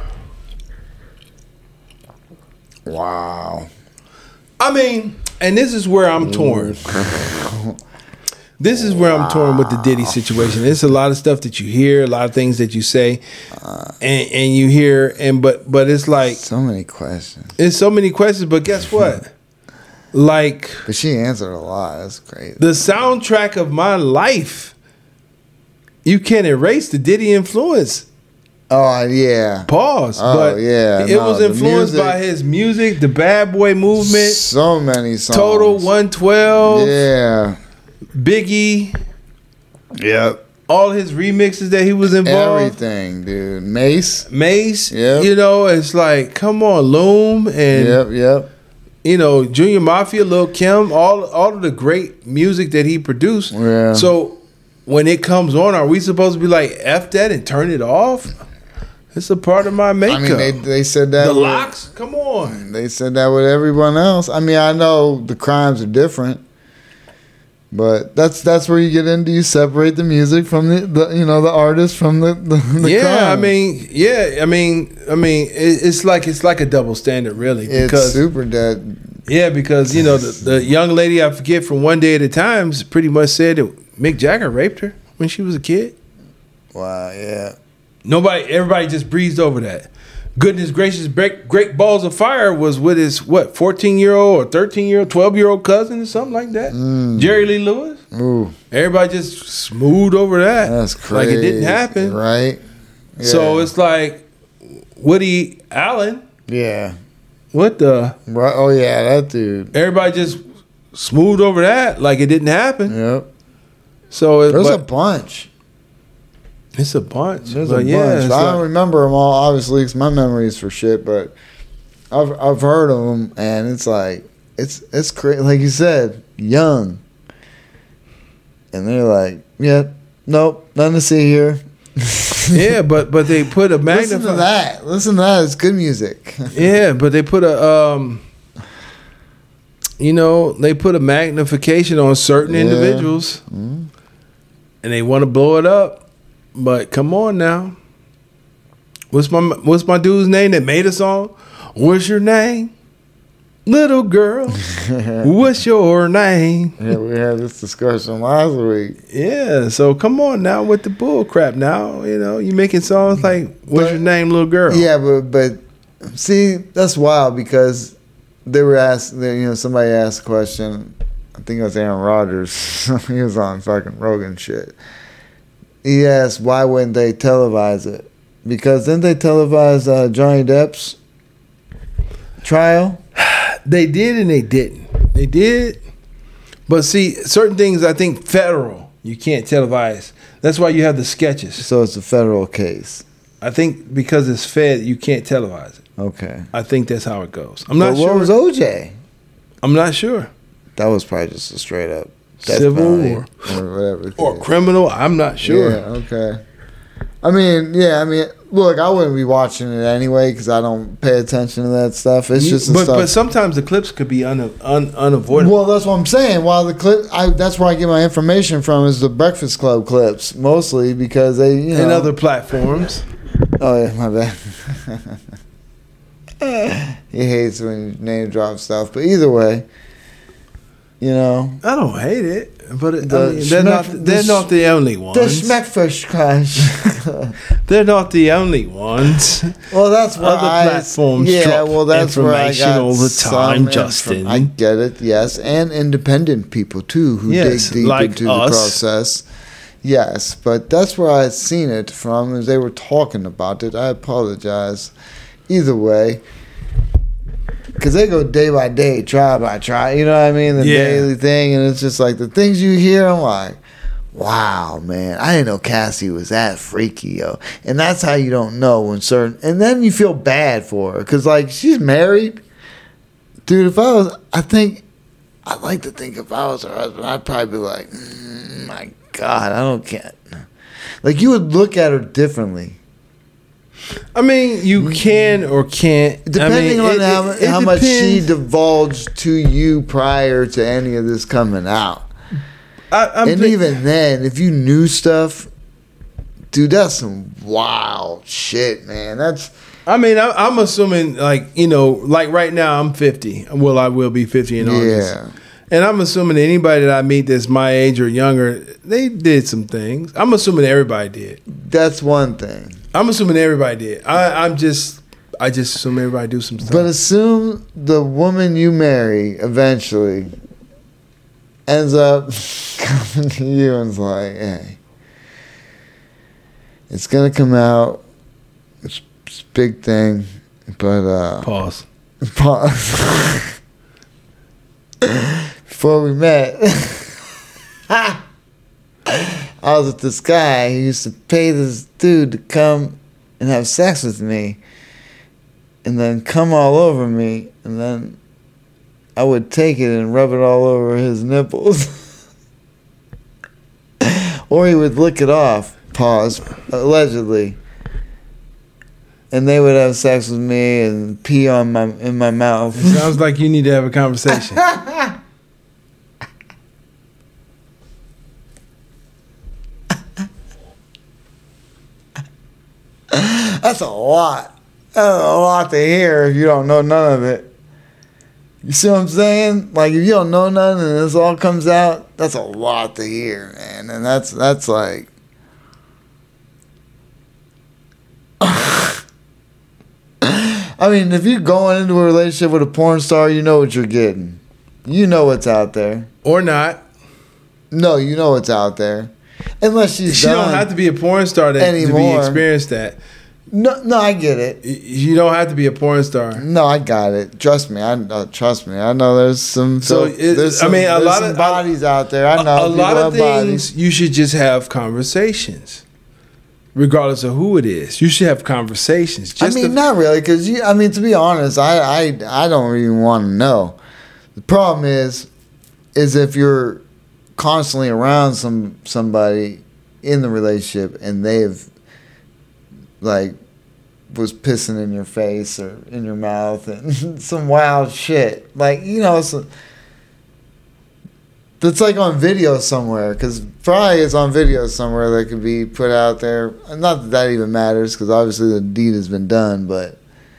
Wow. I mean, and this is where I'm torn. This is where I'm torn with the Diddy situation. There's a lot of stuff that you hear, a lot of things that you say, and, and you hear, and but but it's like so many questions. It's so many questions, but guess what? Like, but she answered a lot. That's crazy. The soundtrack of my life. You can't erase the Diddy influence. Oh yeah. Pause. Oh but yeah. It no, was influenced by his music, the Bad Boy movement. So many songs. Total one twelve. Yeah. Biggie. Yep. All his remixes that he was involved. Everything, dude. Mace. Mace. Yep. You know, it's like, come on, Loom and Yep, yep. You know, Junior Mafia, Lil Kim, all all of the great music that he produced. Yeah. So when it comes on, are we supposed to be like F that and turn it off? It's a part of my makeup. I mean, they they said that. The with, locks? Come on. They said that with everyone else. I mean, I know the crimes are different, but that's that's where you get into. You separate the music from the, the you know the artist from the, the, the yeah. crimes. I mean, yeah. I mean, I mean, it, it's like it's like a double standard, really. Because, it's super dead. Yeah, because you know the, the young lady I forget from One Day at a Time pretty much said that Mick Jagger raped her when she was a kid. Wow. Yeah. Nobody, everybody just breezed over that. Goodness gracious, Great, Great Balls of Fire was with his, what, fourteen-year-old or thirteen-year-old, twelve-year-old cousin or something like that. Mm. Jerry Lee Lewis. Ooh. Everybody just smoothed over that. That's crazy. Like it didn't happen. Right. Yeah. So it's like Woody Allen. Yeah. What the? Right. Oh, yeah, that dude. Everybody just smoothed over that like it didn't happen. Yep. So it, There's but, a bunch. It's a bunch. There's but a yeah, bunch. I like, don't remember them all, obviously, because my memory is for shit. But I've I've heard of them, and it's like it's it's crazy. Like you said, young, and they're like, yeah, nope, nothing to see here. Yeah, but but they put a Listen to magnifier. that. Listen to that. It's good music. Yeah, but they put a um, you know, they put a magnification on certain Yeah. individuals, Mm. and they want to blow it up. But come on now, what's my what's my dude's name that made a song? What's your name, little girl? What's your name? Yeah, we had this discussion last week. Yeah, so come on now with the bull crap. Now you know you making songs like "What's But- your name, little girl?" Yeah, but but see, that's wild because they were asked. they- You know, somebody asked a question. I think it was Aaron Rodgers. He was on fucking Rogan shit. He asked, "Why wouldn't they televise it?" Because didn't they televise uh, Johnny Depp's trial? They did and they didn't. They did, but see, certain things I think federal you can't televise. That's why you have the sketches. So it's a federal case. I think because it's fed, you can't televise it. Okay. I think that's how it goes. I'm not But what sure. was O J? I'm not sure. That was probably just a straight up death Civil penalty or- or whatever. Or criminal. I'm not sure. Yeah, okay. I mean, yeah, I mean, look, I wouldn't be watching it anyway because I don't pay attention to that stuff. It's just the but stuff. but sometimes the clips could be un, un, unavoidable. Well, that's what I'm saying. While the clip, I, that's where I get my information from is the Breakfast Club clips mostly because they, you know. and other platforms. Oh yeah, my bad. He hates when you name drop stuff, but either way, you know. I don't hate it, but it, The I mean, they're not schmeck- they're the not the only ones. The Schmeckfish Crash. They're not the only ones. Well, that's where Other I, platforms Yeah, drop well, that's where I information got all the some time, info- Justin. I get it, yes, and independent people too who Yes, dig deep like into us. the process. Yes, but that's where I had seen it from. As they were talking about it, I apologize. Either way, because they go day by day, trial by trial. You know what I mean? The Yeah. daily thing, and it's just like the things you hear. I'm like, wow, man, I didn't know Cassie was that freaky, yo. And that's how you don't know when certain. And then you feel bad for her because, like, she's married, dude. If I was, I think, I'd like to think if I was her husband, I'd probably be like, mm, my God, I don't care. Like, you would look at her differently. I mean, you can or can't. Depending I mean, on it- how, it- it how much she depends. divulged to you prior to any of this coming out. I, I'm and thi- even then, if you knew stuff, dude, that's some wild shit, man. That's I mean, I, I'm assuming, like, you know, like right now, I'm fifty. Well, I will be fifty in August. yeah. And I'm assuming anybody that I meet that's my age or younger, they did some things. I'm assuming everybody did. That's one thing. I'm assuming everybody did. I, I'm just, I just assume everybody do some stuff. But assume the woman you marry eventually ends up coming to you and is like, hey, it's going to come out. It's, it's a big thing. But, uh, Pause. pause. Before we met, I was with this guy who used to pay this dude to come and have sex with me and then come all over me, and then I would take it and rub it all over his nipples. Or he would lick it off, pause, allegedly. And they would have sex with me and pee on my in my mouth. It sounds like you need to have a conversation. That's a lot. That's a lot to hear if you don't know none of it. You see what I'm saying? Like if you don't know none and this all comes out, that's a lot to hear, man. And that's that's like I mean, if you're going into a relationship with a porn star, you know what you're getting. You know what's out there. Or not. No, you know what's out there. Unless she's She done. don't have to be a porn star to, to be anymore. experienced that. No, no, I get it. Y- You don't have to be a porn star. No, I got it. Trust me. I uh, trust me. I know there's some. So So it- there's I some, mean, a there's lot some of- bodies out there. I know A, a lot people of have bodies. things you should just have conversations, regardless of who it is. You should have conversations. I Just mean, to- not really, because you. I mean, to be honest, I I I don't even want to know. The problem is, is if you're constantly around some somebody in the relationship and they've like was pissing in your face or in your mouth and some wild shit. Like, you know, so that's like on video somewhere, because probably it's on video somewhere that could be put out there. Not that that even matters, because obviously the deed has been done, but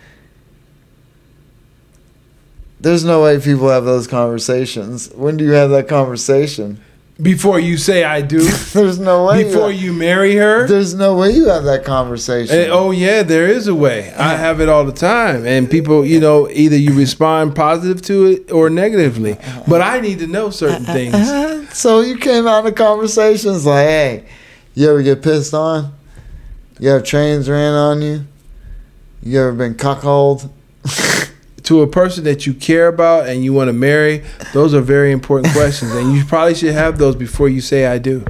there's no way people have those conversations. When do you have that conversation? Before you say I do. There's no way. Before you, you marry her. There's no way you have that conversation. And, oh yeah, there is a way. I have it all the time, and people, you know, either you respond positive to it or negatively. But I need to know certain things. So you came out of conversations like, hey, you ever get pissed on? You have trains ran on you? You ever been cuckolded? To a person that you care about and you want to marry, those are very important questions, and you probably should have those before you say I do.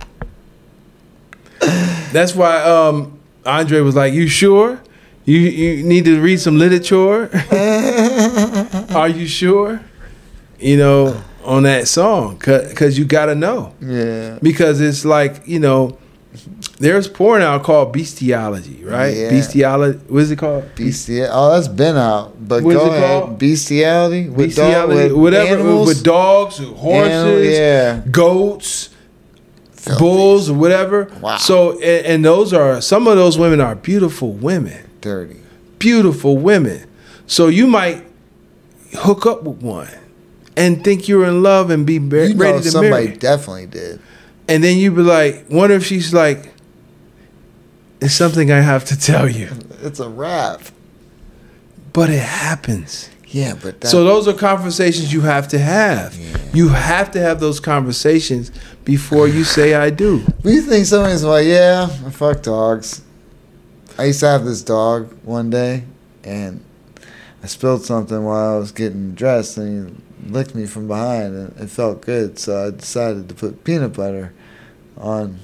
That's why um, Andre was like, "You sure? You you need to read some literature. Are you sure?" You know, on that song, because you got to know. Yeah. Because it's like, you know, there's porn out called bestiality, right? Yeah. Bestiality. What is it called? Bestiality. Oh, that's been out. But What is go it ahead. called? Bestiality. With Bestiality, dog, with whatever, animals? with dogs, horses, Animal, yeah. goats, Filthy. bulls, or whatever. Wow. So, and, and those are, some of those women are beautiful women. Dirty. Beautiful women. So you might hook up with one and think you're in love and be ba- You know ready to somebody marry. definitely did. And then you be like, wonder if she's like, it's something I have to tell you. It's a rap. But it happens. Yeah, but that, So those are conversations you have to have. Yeah. You have to have those conversations before you say I do. do you think somebody's like, yeah, I fuck dogs. I used to have this dog one day, and I spilled something while I was getting dressed, and he licked me from behind, and it felt good, so I decided to put peanut butter on.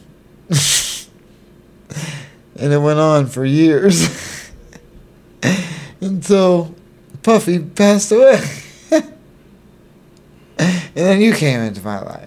And it went on for years until Puffy passed away. And then you came into my life.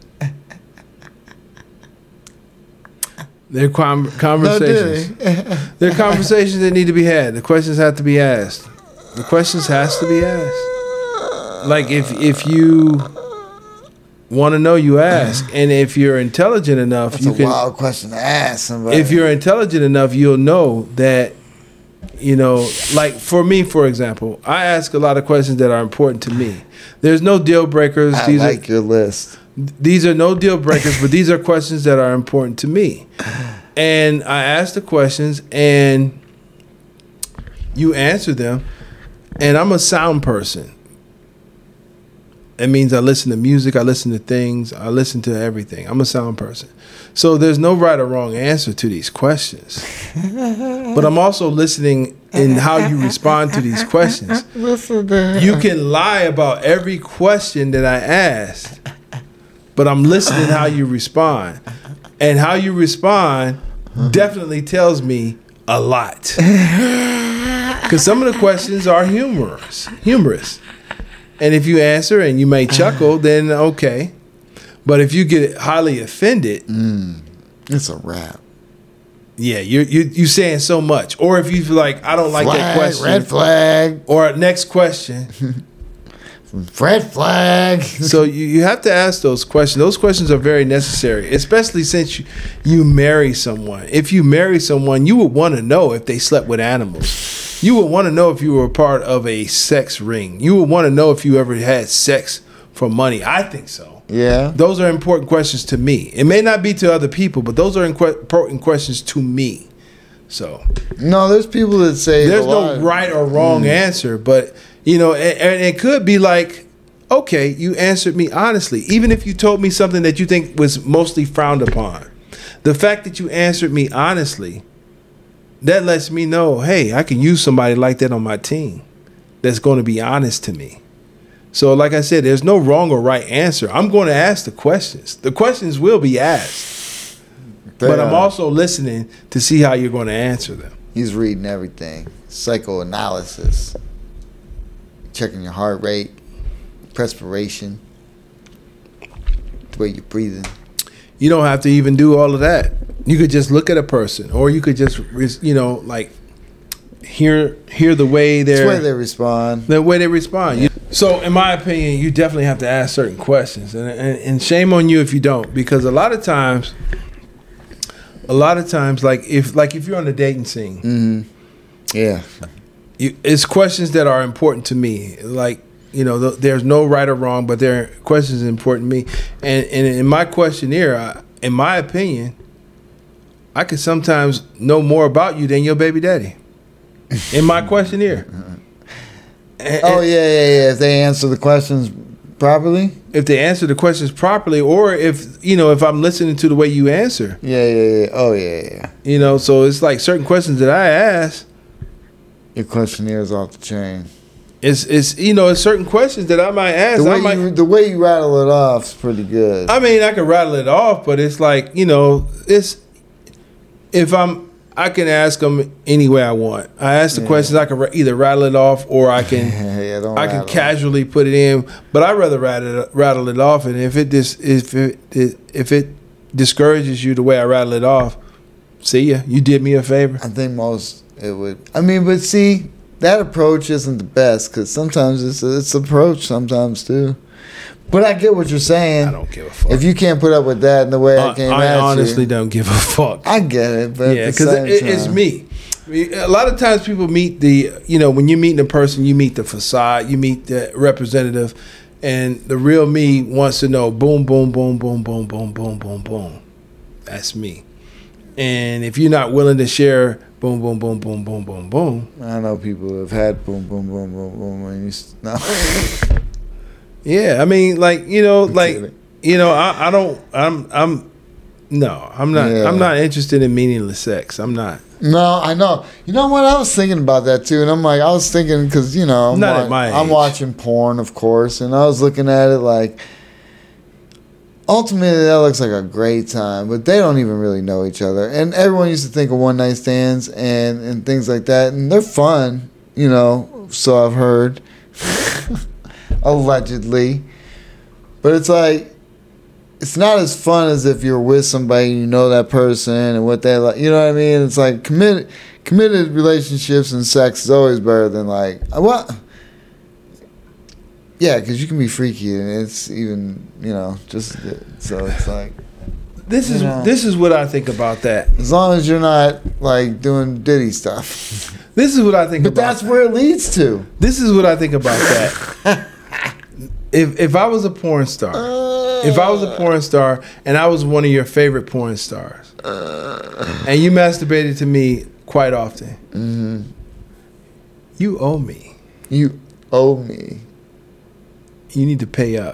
They're com- No, conversations. did he? They're conversations that need to be had. The questions have to be asked. The questions has to be asked. Like if if you want to know, you ask, and if you're intelligent enough, That's you a can. wild question to ask somebody. If you're intelligent enough, you'll know that. You know, like for me, for example, I ask a lot of questions that are important to me. There's no deal breakers. I These like are, your list. These are no deal breakers, but these are questions that are important to me. And I ask the questions, and you answer them. And I'm a sound person. It means I listen to music, I listen to things, I listen to everything. I'm a sound person. So there's no right or wrong answer to these questions. But I'm also listening in how you respond to these questions. Listen to You can lie about every question that I asked, but I'm listening how you respond. And how you respond definitely tells me a lot. Because some of the questions are humorous, humorous. And if you answer and you may chuckle, then okay. But if you get highly offended, Mm, it's a wrap. yeah, you're, you're you saying so much. Or if you feel like, I don't like Flag, that question. red flag. Or next question. Red flag. So you, you have to ask those questions. Those questions are very necessary, especially since you, you marry someone. If you marry someone, you would want to know if they slept with animals. You would want to know if you were a part of a sex ring. You would want to know if you ever had sex for money. I think so. Yeah. Those are important questions to me. It may not be to other people, but those are inque- important questions to me. So No, there's people that say there's a no lot. right or wrong answer, but you know, and, and it could be like, okay, you answered me honestly, even if you told me something that you think was mostly frowned upon. The fact that you answered me honestly, that lets me know, hey, I can use somebody like that on my team that's going to be honest to me. So like I said, there's no wrong or right answer. I'm going to ask the questions. The questions will be asked, They but I'm are. also listening to see how you're going to answer them. He's reading everything. Psychoanalysis. Checking your heart rate, perspiration, the way you're breathing. You don't have to even do all of that. You could just look at a person, or you could just, you know, like hear hear the way It's they're the way they respond. the way they respond. You- so, in my opinion, you definitely have to ask certain questions, and, and and shame on you if you don't, because a lot of times, a lot of times, like if like if you're on the dating scene, Mm-hmm. Yeah. you, it's questions that are important to me. Like, you know, th- there's no right or wrong, but there are questions important to me, and and in my questionnaire, I, in my opinion, I could sometimes know more about you than your baby daddy. In my questionnaire. And- Oh yeah, yeah, yeah. If they answer the questions properly. if they answer the questions properly, or if, you know, if I'm listening to the way you answer, Yeah, yeah, yeah. Oh yeah, yeah. you know, so it's like certain questions that I ask, Your questionnaire is off the chain. it's, it's you know, it's certain questions that I might ask. The I way might, you the way you rattle it off is pretty good. I mean, I can rattle it off, but it's like, you know, it's, if I'm, I can ask them any way I want. I ask the Yeah. questions, I can ra- either rattle it off, or I can, yeah, don't I can rattle. casually put it in, but I'd rather rattle it, rattle it off. And if it dis, if it if it discourages you the way I rattle it off, see ya. You did me a favor. I think most it would. I mean, but see, that approach isn't the best because sometimes it's it's approach sometimes too. But I get what you're saying. I don't give a fuck. If you can't put up with that and the way I I, came I at honestly you, don't give a fuck. I get it. But Yeah, at the because same it, it's time- me. I mean, a lot of times people meet the, you know, when you're meeting a person, you meet the facade, you meet the representative, and the real me wants to know boom, boom, boom, boom, boom, boom, boom, boom, boom. That's me. And if you're not willing to share boom, boom, boom, boom, boom, boom, boom, I know people who have had boom, boom, boom, boom, boom. And you, s- no. yeah, I mean, like, you know, I'm like, kidding. you know, I, I don't, I'm, I'm, no, I'm not, Yeah. I'm not interested in meaningless sex. I'm not. No, I know. You know what? I was thinking about that too, and I'm like, I was thinking because you know, I'm, Not at wa- my I'm age. watching porn, of course, and I was looking at it like, ultimately, that looks like a great time, but they don't even really know each other, and everyone used to think of one night stands and and things like that, and they're fun, you know. So I've heard, allegedly, but it's like. It's not as fun as if you're with somebody and you know that person and what they like. You know what I mean? It's like committed, committed relationships and sex is always better than like what? Yeah, because you can be freaky and it's even you know just so it's like This is, Yeah. this is what I think about that. as long as you're not like doing Diddy stuff. This is what I think But about that's where it leads to. This is what I think about that. if if I was a porn star, if I was a porn star and I was one of your favorite porn stars, and you masturbated to me quite often, Mm-hmm. you owe me. You owe me. You need to pay up.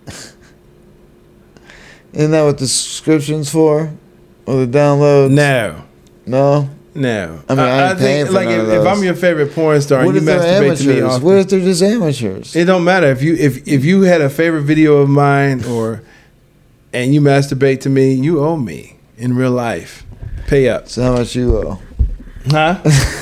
Isn't that what the subscription's for? Or the downloads? No, No? no. I mean, I ain't paying for like none if, of if those. I'm your favorite porn star What and if you they're masturbate to me amateurs? often, What if they're just amateurs? it don't matter if you if if you had a favorite video of mine or and you masturbate to me, you owe me in real life. Pay up, So how much you owe? huh?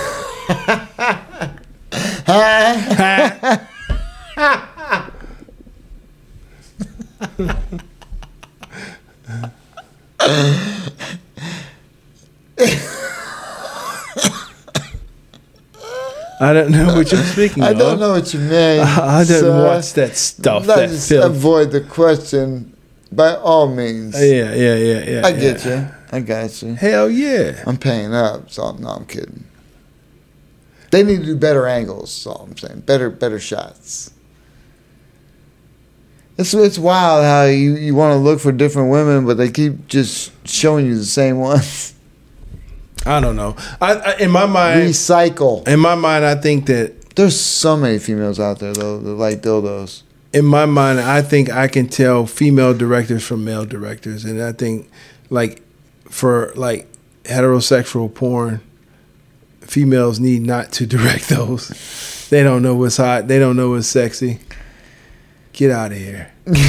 I don't know what you're speaking I of. don't know what you mean. I didn't sir. watch that stuff. Let's That just film. avoid the question by all means. Yeah, yeah, yeah, yeah. I get yeah. you. I got you. Hell yeah. I'm paying up, so no, I'm kidding. They need to do better angles, that's all I'm saying. Better better shots. It's it's wild how you, you want to look for different women, but they keep just showing you the same ones. I don't know. I, I in my mind, Recycle. in my mind, I think that There's so many females out there though that like dildos. in my mind, I think I can tell female directors from male directors, and I think like for like heterosexual porn, females need not to direct those. They don't know what's hot. They don't know what's sexy. Get out of here.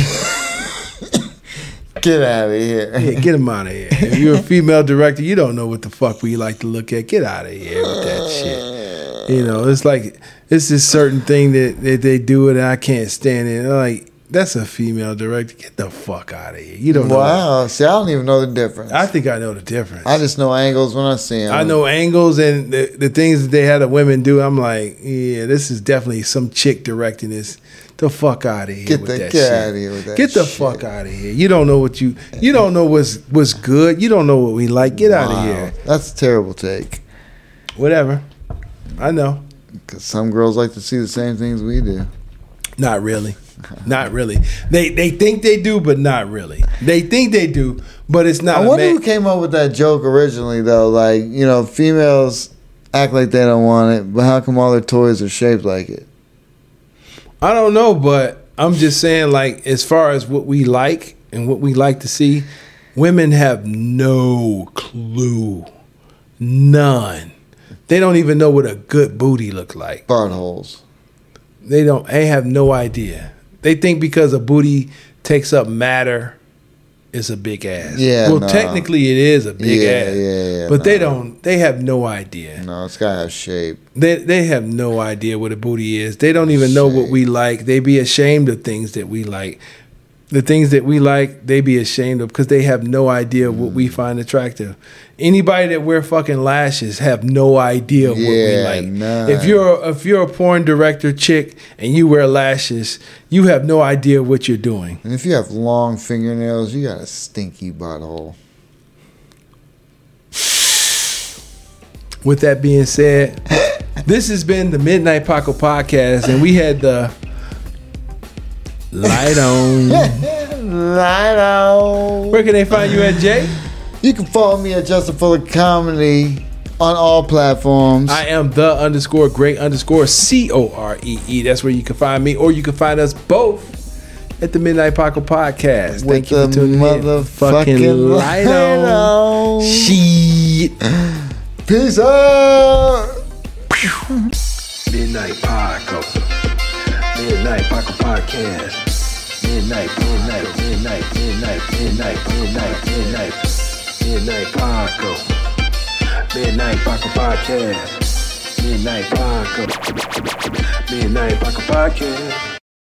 Get out of here. Yeah, get them out of here. If you're a female director, you don't know what the fuck we like to look at. Get out of here with that shit. You know, it's like it's this certain thing that, that they do it and I can't stand it. Like, That's a female director. Get the fuck out of here. You don't know. Wow. See, I don't even know the difference. I think I know the difference. I just know angles when I see them. I know angles and the, the things that they had the women do. I'm like, yeah, this is definitely some chick directing this. The fuck out of here Get with the that get shit. out of here with that Get the shit. fuck out of here. You don't know what you you don't know what's what's good. You don't know what we like. Get out of Wow. here. That's a terrible take. Whatever. I know. Because some girls like to see the same things we do. Not really. Not really. They they think they do, but not really. They think they do, but it's not. I a wonder man- who came up with that joke originally, though. Like, you know, females act like they don't want it, but how come all their toys are shaped like it? I don't know, but I'm just saying, like, as far as what we like and what we like to see, women have no clue. None. They don't even know what a good booty look like. Buttholes. They don't. They have no idea. They think because a booty takes up matter, it's a big ass. Yeah, Well, no. technically, it is a big Yeah, ass. yeah, yeah, But they no. don't. They have no idea. No, it's got to have shape. They they have no idea what a booty is. They don't even know what we like. They be ashamed of things that we like. The things that we like, they be ashamed of because they have no idea what we find attractive. Anybody that wear fucking lashes have no idea what we Yeah, like. none. If you're if you're a porn director chick and you wear lashes, you have no idea what you're doing. And if you have long fingernails, you got a stinky butthole. With that being said, this has been the Midnight Paco podcast, and we had the light on. Light on. Where can they find you at, Jay? You can follow me at Justin Fuller Comedy on all platforms. I am the underscore great underscore C O R E E. That's where you can find me, or you can find us both at the Midnight Paco podcast. With Thank you the for tuning in. motherfucking Fucking light light on. on. Shit. Peace out. Midnight Paco. Midnight Paco Podcast. Midnight, midnight, midnight, midnight, midnight, midnight, midnight, midnight Paco. Midnight Paco Podcast. Midnight Paco. Midnight Paco Podcast.